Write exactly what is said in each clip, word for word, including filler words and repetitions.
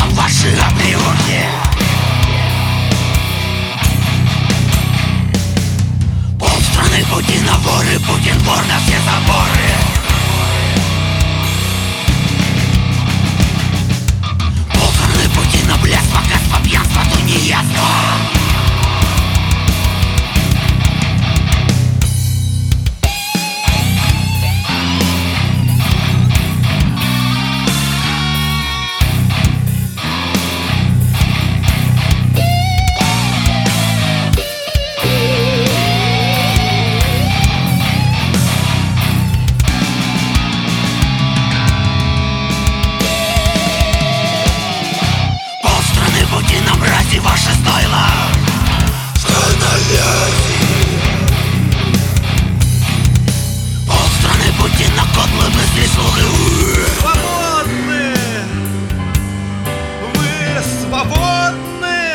нам ваши оплеухи. Полстраны Путина воры, Путин вор на все заборы. Полстраны Путина блядство, гадство, пьянство, тунеядство. Путина мрази, ваше стойло скандалять. Полстраны Путина котлы, мысли, слухи. Свободны! Вы свободны!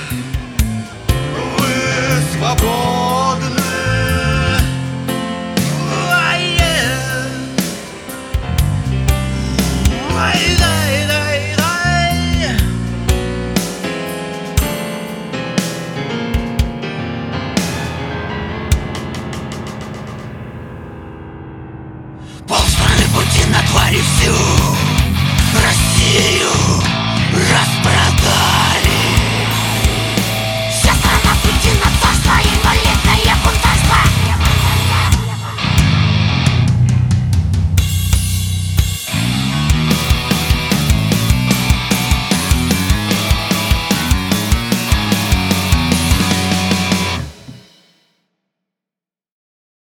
Вы свободны! Ай-е! Ай-е!